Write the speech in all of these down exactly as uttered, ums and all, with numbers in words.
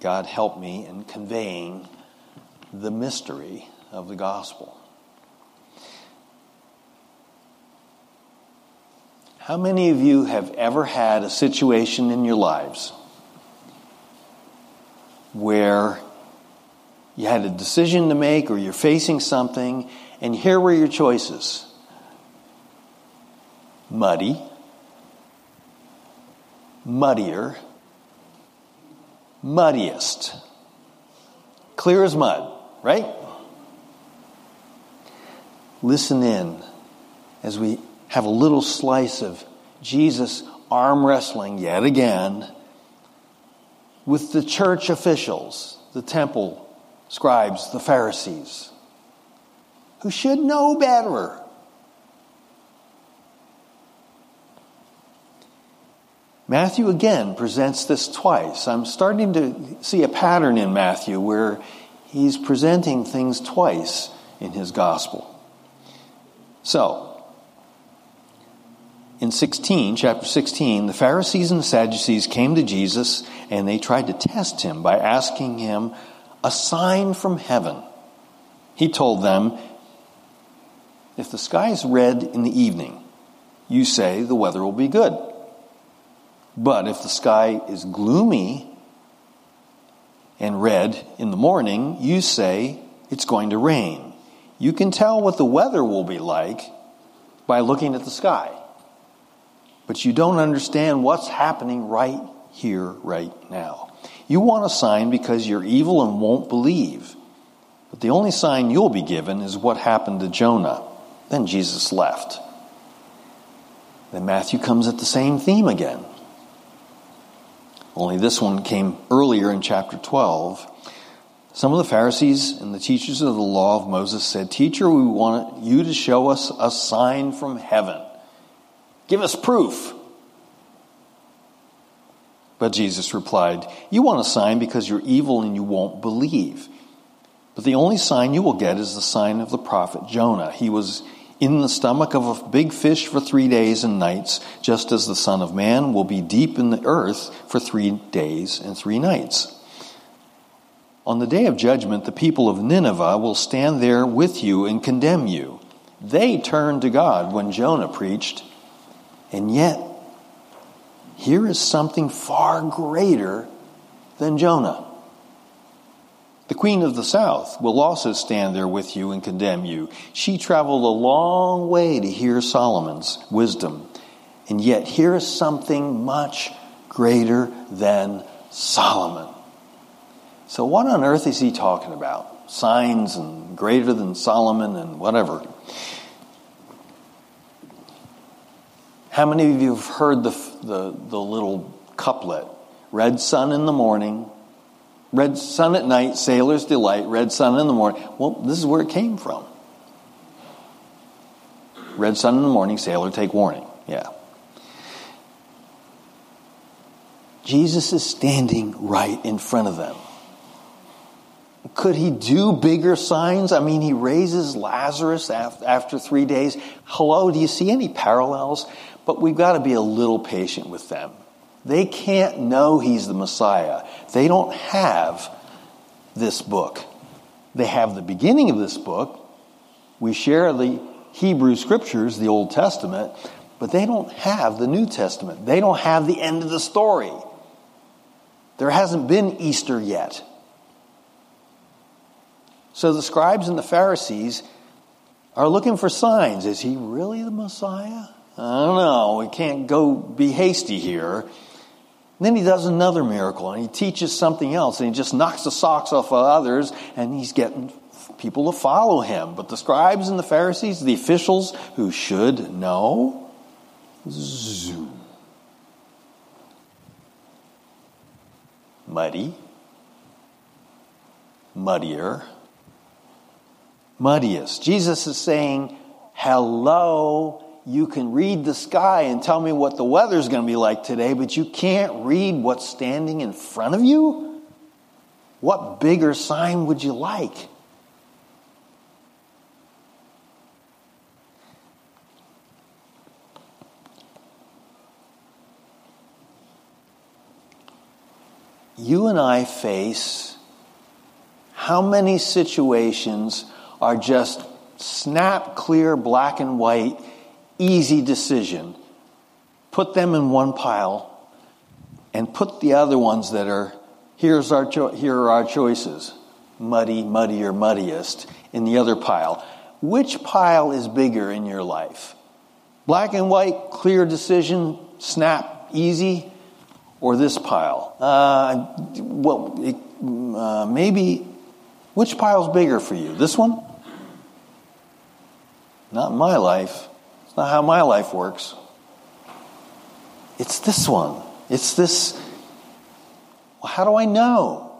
God help me in conveying the mystery of the gospel. How many of you have ever had a situation in your lives where you had a decision to make or you're facing something, and here were your choices? Muddy, muddier, muddiest. Clear as mud, right? Listen in as we have a little slice of Jesus arm wrestling yet again with the church officials, the temple scribes, the Pharisees, who should know better. Matthew again presents this twice. I'm starting to see a pattern in Matthew where he's presenting things twice in his gospel. So, in sixteen, chapter sixteen, the Pharisees and the Sadducees came to Jesus and they tried to test him by asking him a sign from heaven. He told them, if the sky is red in the evening, you say the weather will be good. But if the sky is gloomy and red in the morning, you say it's going to rain. You can tell what the weather will be like by looking at the sky. But you don't understand what's happening right here, right now. You want a sign because you're evil and won't believe. But the only sign you'll be given is what happened to Jonah. Then Jesus left. Then Matthew comes at the same theme again. Only this one came earlier in chapter twelve. Some of the Pharisees and the teachers of the law of Moses said, "Teacher, we want you to show us a sign from heaven. Give us proof." But Jesus replied, "You want a sign because you're evil and you won't believe. But the only sign you will get is the sign of the prophet Jonah. He was in the stomach of a big fish for three days and nights, just as the Son of Man will be deep in the earth for three days and three nights. On the day of judgment, the people of Nineveh will stand there with you and condemn you. They turned to God when Jonah preached, and yet here is something far greater than Jonah. The queen of the south will also stand there with you and condemn you. She traveled a long way to hear Solomon's wisdom, and yet here is something much greater than Solomon." So what on earth is he talking about? Signs and greater than Solomon and whatever. How many of you have heard the, the, the little couplet? Red sun in the morning, red sun at night, sailor's delight, red sun in the morning. Well, this is where it came from. Red sun in the morning, sailor take warning. Yeah. Jesus is standing right in front of them. Could he do bigger signs? I mean, he raises Lazarus after three days. Hello, do you see any parallels? But we've got to be a little patient with them. They can't know he's the Messiah. They don't have this book. They have the beginning of this book. We share the Hebrew scriptures, the Old Testament, but they don't have the New Testament. They don't have the end of the story. There hasn't been Easter yet. So the scribes and the Pharisees are looking for signs. Is he really the Messiah? I don't know. We can't go be hasty here. And then he does another miracle, and he teaches something else, and he just knocks the socks off of others, and he's getting people to follow him. But the scribes and the Pharisees, the officials who should know, zoom. Muddy, muddier, muddiest. Jesus is saying, hello, you can read the sky and tell me what the weather's going to be like today, but you can't read what's standing in front of you? What bigger sign would you like? you and I face, how many situations are just snap, clear, black and white, easy decision. Put them in one pile and put the other ones that are, here's our cho- here are our choices, muddy, muddier, muddiest, in the other pile. Which pile is bigger in your life? Black and white, clear decision, snap, easy, or this pile? Uh, well, it, uh, maybe, which pile's bigger for you? This one? Not in my life. It's not how my life works. It's this one. It's this. Well, how do I know?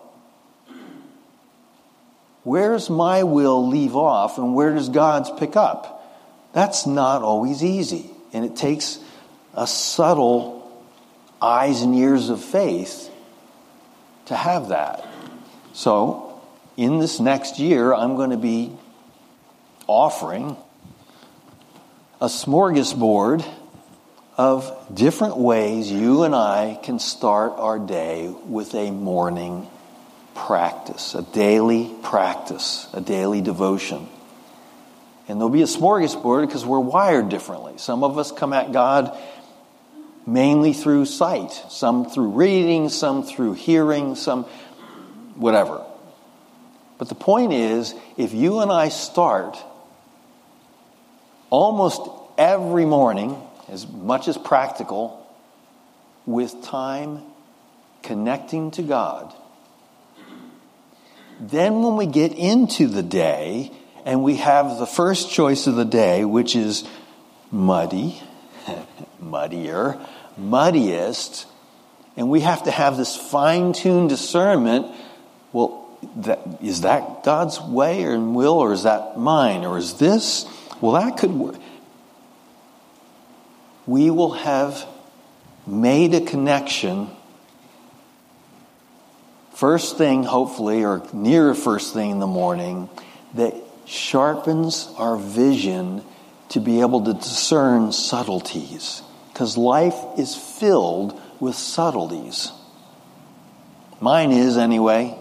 Where does my will leave off and where does God's pick up? That's not always easy. And it takes a subtle eyes and ears of faith to have that. So, in this next year, I'm going to be offering a smorgasbord of different ways you and I can start our day with a morning practice, a daily practice, a daily devotion. And there'll be a smorgasbord because we're wired differently. Some of us come at God mainly through sight, some through reading, some through hearing, some whatever. But the point is, if you and I start almost every morning, as much as practical, with time connecting to God, then when we get into the day and we have the first choice of the day, which is muddy, muddier, muddiest, and we have to have this fine-tuned discernment, well, that, is that God's way or will, or is that mine, or is this? Well, that could work. We will have made a connection first thing, hopefully, or near first thing in the morning, that sharpens our vision to be able to discern subtleties. Because life is filled with subtleties. Mine is, anyway.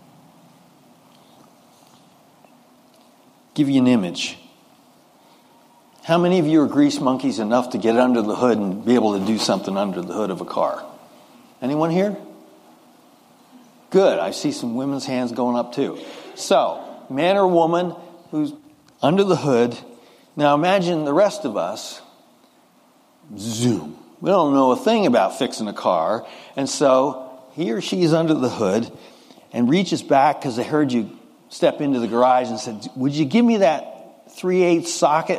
Give you an image. How many of you are grease monkeys enough to get under the hood and be able to do something under the hood of a car? Anyone here? Good. I see some women's hands going up too. So, man or woman who's under the hood. Now imagine the rest of us. Zoom. We don't know a thing about fixing a car. And so, he or she is under the hood and reaches back because they heard you step into the garage and said, would you give me that three eighths socket?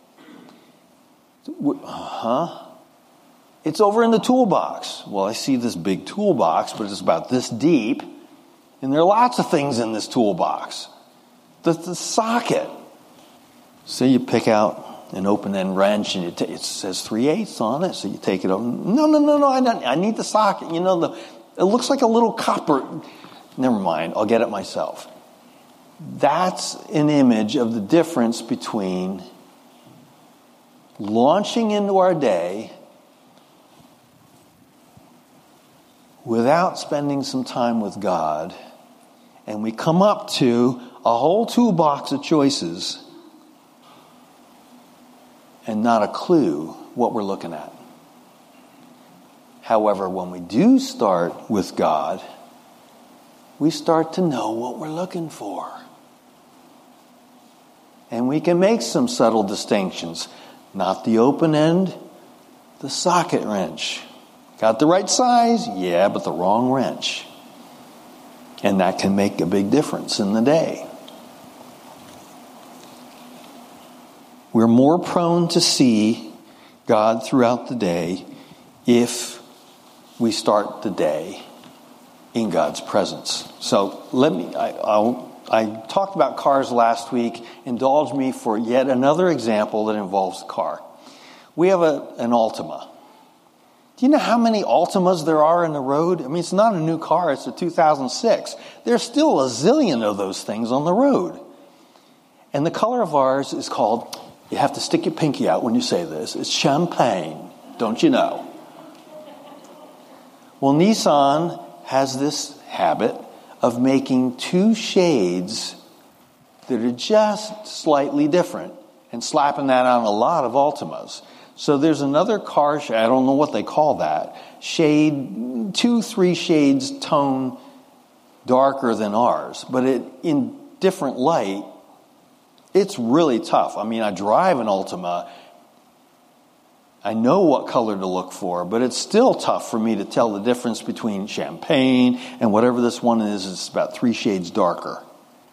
Huh? It's over in the toolbox. Well, I see this big toolbox, but it's about this deep. And there are lots of things in this toolbox. The, the socket. So you pick out an open-end wrench, and you ta- it says three eighths on it, so you take it over. No, no, no, no, I, don't, I need the socket. You know, the it looks like a little copper. Never mind, I'll get it myself. That's an image of the difference between launching into our day without spending some time with God, and we come up to a whole toolbox of choices and not a clue what we're looking at. However, when we do start with God, we start to know what we're looking for. And we can make some subtle distinctions. Not the open end, the socket wrench. Got the right size? Yeah, but the wrong wrench. And that can make a big difference in the day. We're more prone to see God throughout the day if we start the day in God's presence. So let me, I, I'll, I talked about cars last week. Indulge me for yet another example that involves a car. We have a, an Altima. Do you know how many Altimas there are in the road? I mean, it's not a new car. It's a two thousand six. There's still a zillion of those things on the road. And the color of ours is called, you have to stick your pinky out when you say this, it's champagne. Don't you know? Well, Nissan has this habit of making two shades that are just slightly different and slapping that on a lot of Altimas. So there's another car shade, I don't know what they call that, shade, two, three shades tone darker than ours. But it in different light, it's really tough. I mean, I drive an Altima. I know what color to look for, but it's still tough for me to tell the difference between champagne and whatever this one is. It's about three shades darker.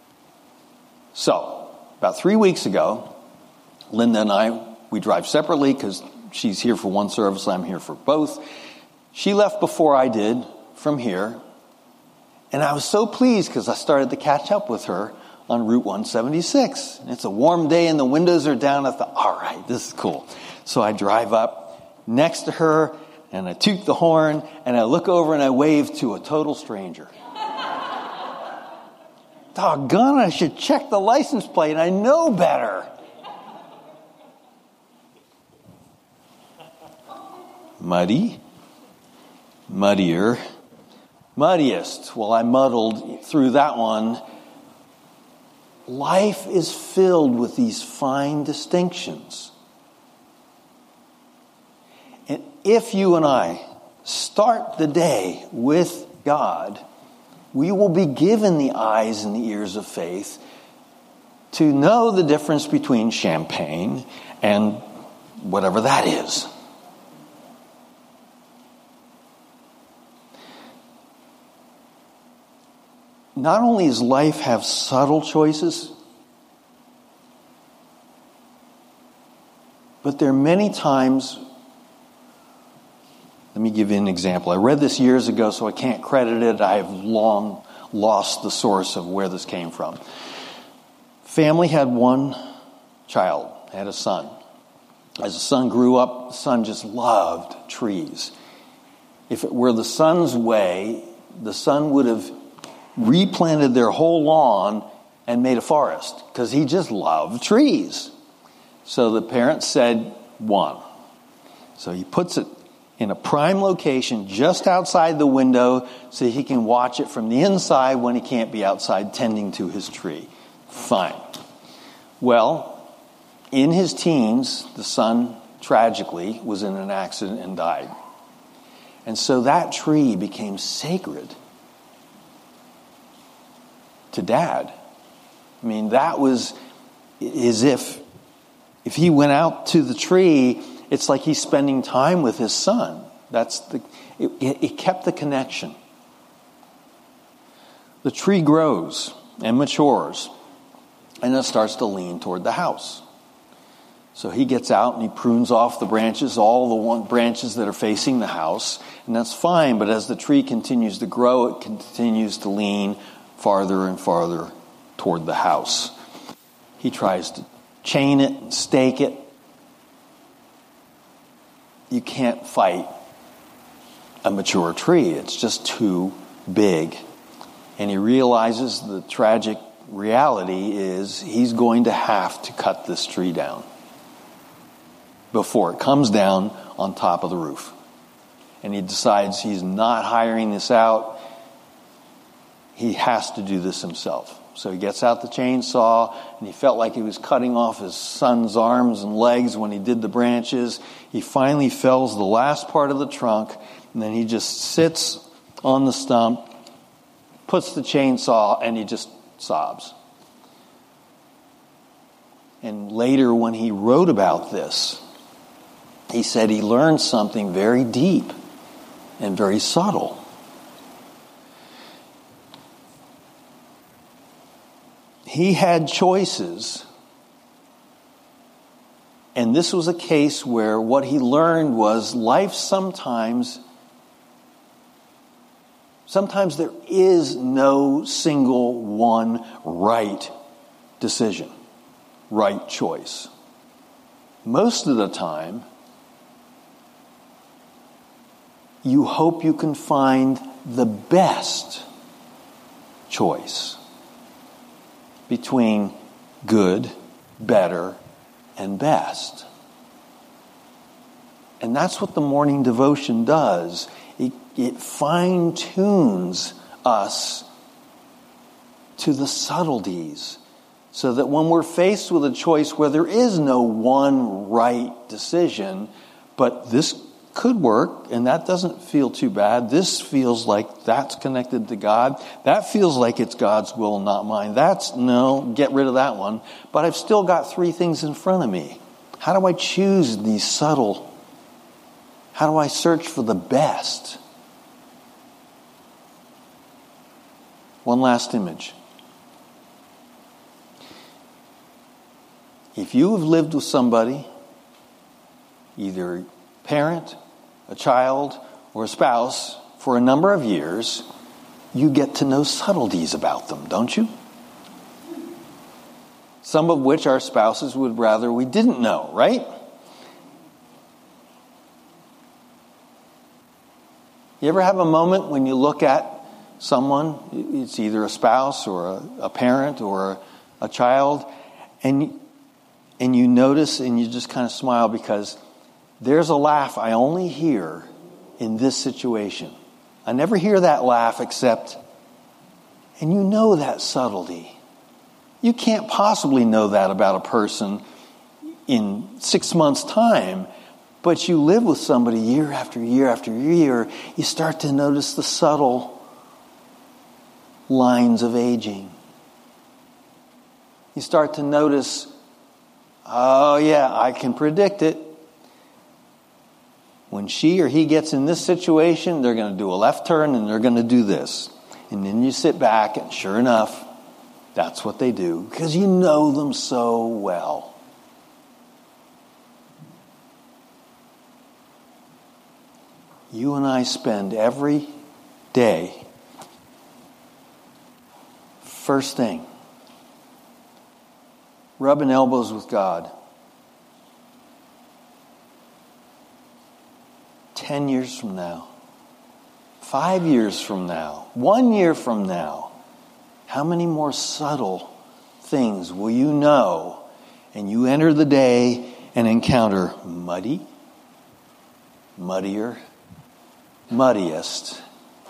So, about three weeks ago, Linda and I, we drive separately because she's here for one service, I'm here for both. She left before I did from here, and I was so pleased because I started to catch up with her on Route one seventy-six. It's a warm day and the windows are down. I thought, all right, this is cool. So I drive up next to her and I toot the horn and I look over and I wave to a total stranger. Doggone, I should check the license plate. I know better. Muddy, muddier, muddiest. Well, I muddled through that one. Life is filled with these fine distinctions. And if you and I start the day with God, we will be given the eyes and the ears of faith to know the difference between champagne and whatever that is. Not only does life have subtle choices, but there are many times, let me give you an example. I read this years ago, so I can't credit it. I have long lost the source of where this came from. Family had one child, had a son. As the son grew up, the son just loved trees. If it were the son's way, the son would have replanted their whole lawn and made a forest because he just loved trees. So the parents said one. So he puts it in a prime location just outside the window so he can watch it from the inside when he can't be outside tending to his tree. Fine. Well, in his teens, the son tragically was in an accident and died. And so that tree became sacred to Dad. I mean, that was as if if he went out to the tree, it's like he's spending time with his son. That's the it, it kept the connection. The tree grows and matures, and it starts to lean toward the house. So he gets out and he prunes off the branches, all the one branches that are facing the house, and that's fine. But as the tree continues to grow, it continues to lean farther and farther toward the house. He tries to chain it and stake it. You can't fight a mature tree. It's just too big. And he realizes the tragic reality is he's going to have to cut this tree down before it comes down on top of the roof. And he decides he's not hiring this out. He has to do this himself. So he gets out the chainsaw, and he felt like he was cutting off his son's arms and legs when he did the branches. He finally fells the last part of the trunk, and then he just sits on the stump, puts the chainsaw, and he just sobs. And later, when he wrote about this, he said he learned something very deep and very subtle. He had choices, and this was a case where what he learned was life sometimes, sometimes there is no single one right decision, right choice. Most of the time, you hope you can find the best choice between good, better, and best. And that's what the morning devotion does. It, it fine-tunes us to the subtleties so that when we're faced with a choice where there is no one right decision, but this could work and that doesn't feel too bad. This feels like that's connected to God. That feels like it's God's will, not mine. That's, no, get rid of that one. But I've still got three things in front of me. How do I choose these subtle? How do I search for the best? One last image. If you have lived with somebody, either a parent, a child, or a spouse for a number of years, you get to know subtleties about them, don't you? Some of which our spouses would rather we didn't know, right? You ever have a moment when you look at someone, it's either a spouse or a, a parent or a, a child, and and you notice and you just kind of smile because there's a laugh I only hear in this situation. I never hear that laugh except, and you know that subtlety. You can't possibly know that about a person in six months' time, but you live with somebody year after year after year, you start to notice the subtle lines of aging. You start to notice, oh yeah, I can predict it. When she or he gets in this situation, they're going to do a left turn and they're going to do this. And then you sit back and sure enough, that's what they do because you know them so well. You and I spend every day, first thing, rubbing elbows with God. Ten years from now, five years from now, one year from now, how many more subtle things will you know and you enter the day and encounter muddy, muddier, muddiest,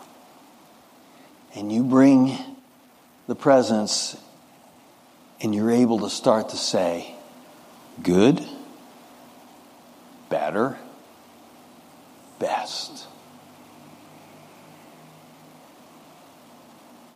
and you bring the presence and you're able to start to say, good, better, best.